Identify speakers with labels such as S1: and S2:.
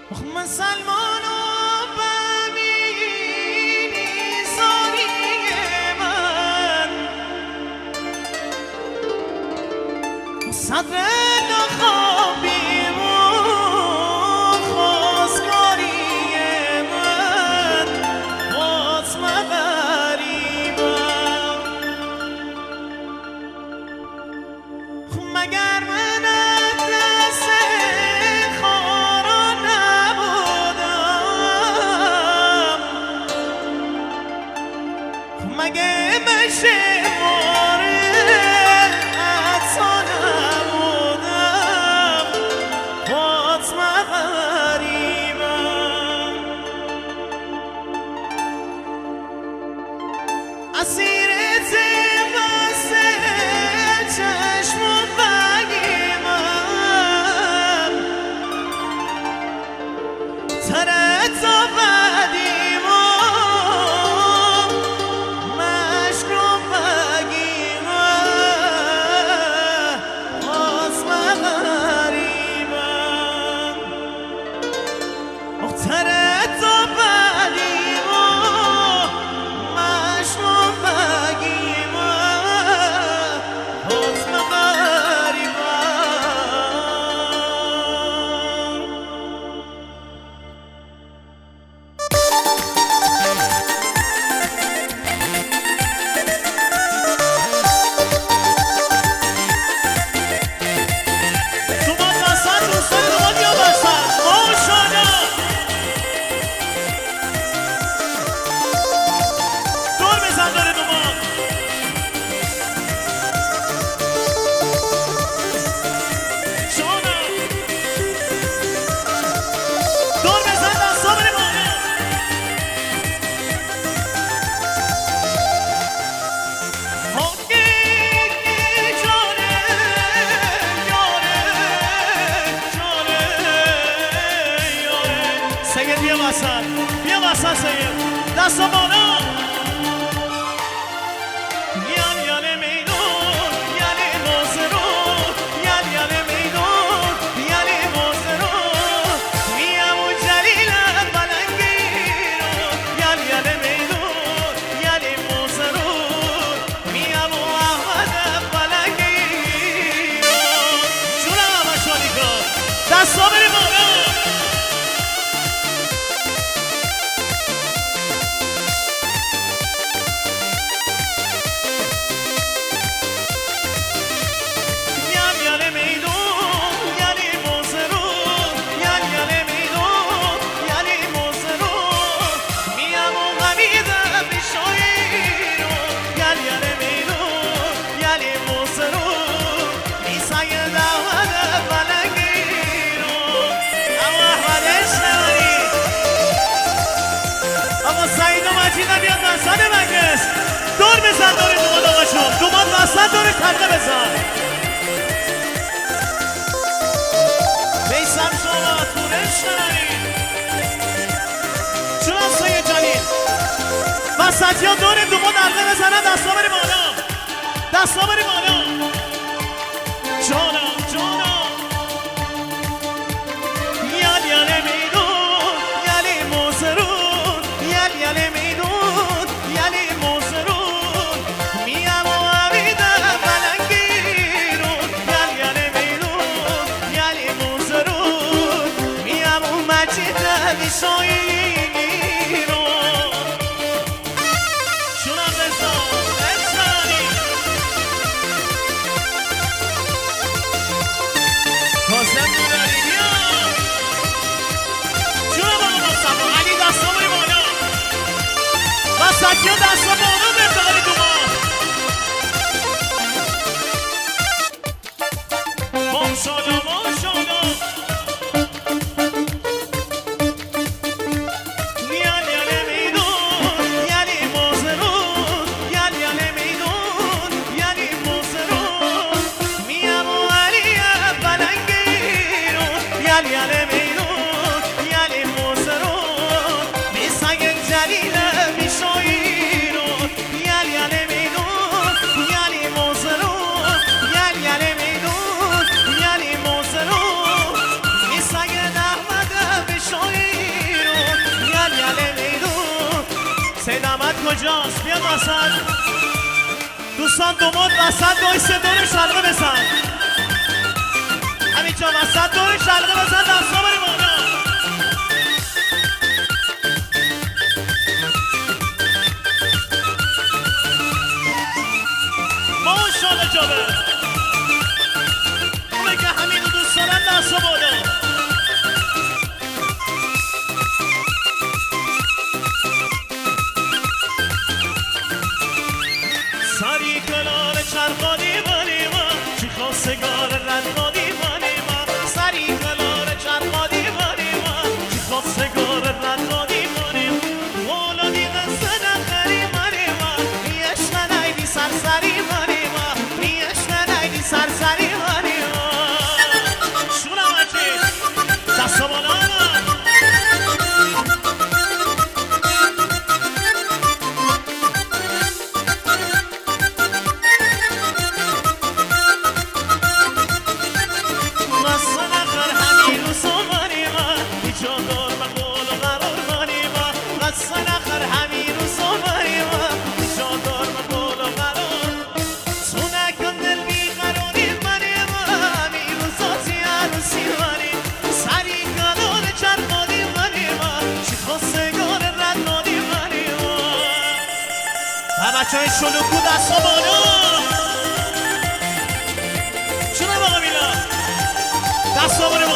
S1: مسلمان و ببینی زاری من صدر نخوابیم و خواستگاری من باز مغریبم مگر من دست خارا نبودم مگه بشه اسیر تباس چشم و بگیمم ترت و بدیم و مشک رو بگیمم باز مغریبم ترت و بدیم و مشک رو بیا واسه سید دست بالا یال یال میدون یال موزرون یال یال میدون یال موزرون میام و جلیل بلنگیرون یال یال میدون یال موزرون میام و احمد بلنگیرون جونم اشانی کن دستا بری بالا دور بزن دور دوماد آقاشون دوماد وسط دور تنقه بزن بیسم شما تورش نمانی چون سید جلیل وسطی ها دور دوماد تنقه بزنن دستا بری بالا دستا بری بالا جانم جانم یال یال میدون یالی موزرون یال یال میدون یالی موزرون میام و عبیده بلنگیرون یال یال میدون یالی موزرون میام و مجیده بیشاییرون شونم بزن بزنی حسن دورانی بیا جونم آقا مصطفی علی دستا بری بالا وسطی ها دستا بالا به افتقال دومان ماشاءالله ماشاءالله یال یال میدون یالی موزرون یال یال میدون یالی موزرون میام و علی بلنگیرون یال یال میدون یالی موزرون میسای جلیل بیشاییرون یال یال میدون یالی موزرون یال یال میدون یالی موزرون میسای احمد بیشاییرون سید احمد کجاست؟ بیاد وسط دوستان دومد وسط وایسه دور شلقه بزن همینجا وسط دور شلقه بزن دستا بریم بالا ماشاءالله جابه اونه که همین دوست دارن دستا بالا سری کنار چرخانی منی من چی خواستگار رنگانی منی من سری کنار چرخانی منی من چی خواستگار رنگانی منی والا دیگه سنخری منی من نیش ننیدی سرسری منی من نیش ننیدی سرسری منی من شونم اچی دستا بالا بچه‌های شلوکو دستا بالا چونه باقا میلا دستا بالا